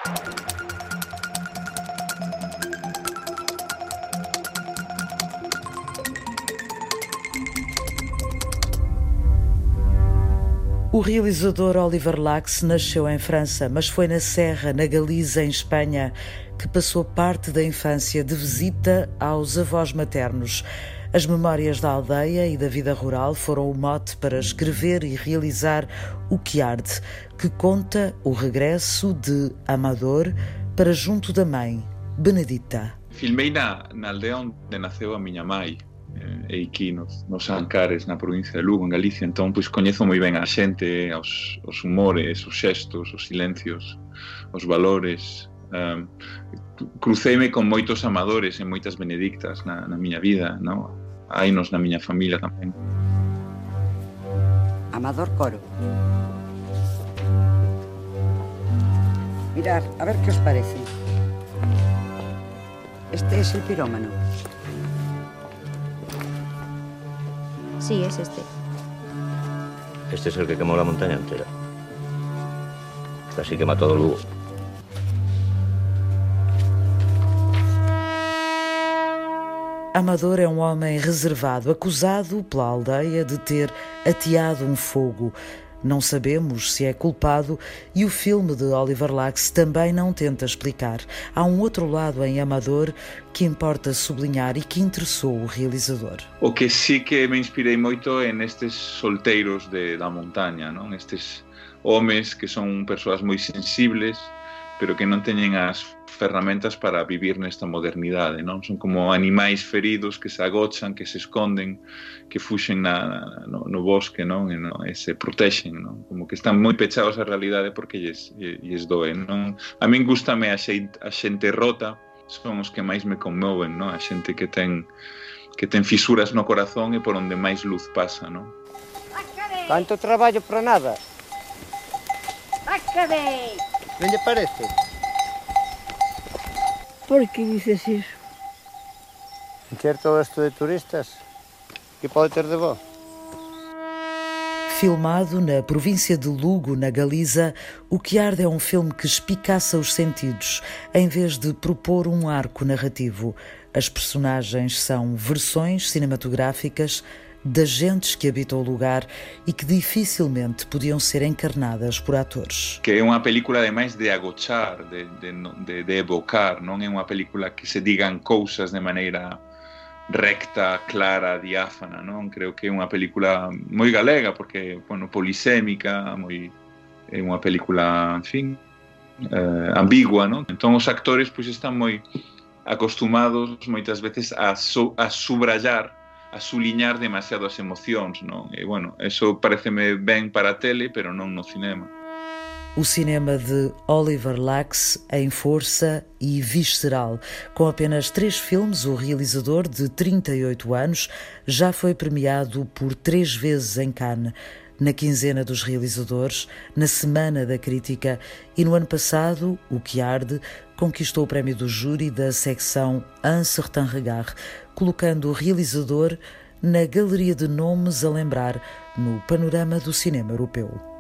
O realizador Oliver Lacks nasceu em França, mas foi na Serra, na Galiza, em Espanha, que passou parte da infância de visita aos avós maternos. As memórias da aldeia e da vida rural foram o mote para escrever e realizar O que Arde, que conta o regresso de Amador para junto da mãe, Benedita. Filmei na aldeia onde nasceu a minha mãe, aquí nos Ancares, na provincia de Lugo, en Galicia. Entón, pois, coñezo moi ben a xente, os humores, os xestos, os silencios, os valores. Cruceime con moitos amadores e moitas benedictas na miña vida, no? Hainos na miña familia tamén. Amador Coro. Mirad, a ver qué os parece. Este es el pirómano. Sí, es este. Este es el que quemó la montaña entera. Casi quema todo Lugo. Amador é um homem reservado, acusado pela aldeia de ter ateado um fogo. Não sabemos se é culpado e o filme de Oliver Lacks também não tenta explicar. Há um outro lado em Amador que importa sublinhar e que interessou o realizador. O que sí que me inspirei moito é nestes solteiros da montaña, non? Estes homes que son persoas moi sensibles, pero que non teñen as ferramentas para vivir nesta modernidade, non? Son como animais feridos que se agochan, que se esconden, que fuxen no bosque, non? E se protexen, non? Como que están moi pechados á realidade porque lles doe, non? A min gústame a xente rota, son os que máis me conmoven, non? A xente que ten fisuras no corazón e por onde máis luz pasa, non? Tanto traballo para nada. ¡Acabé! Non lle parece? ¿Por que dices iso? Encher todo isto de turistas, que pode ter de bo? Filmado na província de Lugo, na Galiza, O que Arde é um filme que espicaça os sentidos, em vez de propor um arco narrativo. As personagens são versões cinematográficas das gentes que habitam o lugar e que dificilmente podiam ser encarnadas por atores. Que é unha película ademais de agochar, de evocar, non é unha película que se digan cousas de maneira recta, clara, diáfana, non? Creo que é unha película moi galega porque, bueno, polisémica, é unha película, en fin, ambigua, non? Entón os actores pois están moi acostumados moitas veces a subrayar, a suliñar demasiado as emocións, non? E, bueno, eso pareceme ben para a tele, pero non no cinema. O cinema de Oliver Lacks em força e visceral. Com apenas 3 filmes, o realizador, de 38 anos, já foi premiado por 3 vezes em Cannes, na quinzena dos realizadores, na Semana da Crítica e no ano passado, O que Arde conquistou o prémio do júri da secção Un Certain Regard, colocando o realizador na galeria de nomes a lembrar no panorama do cinema europeu.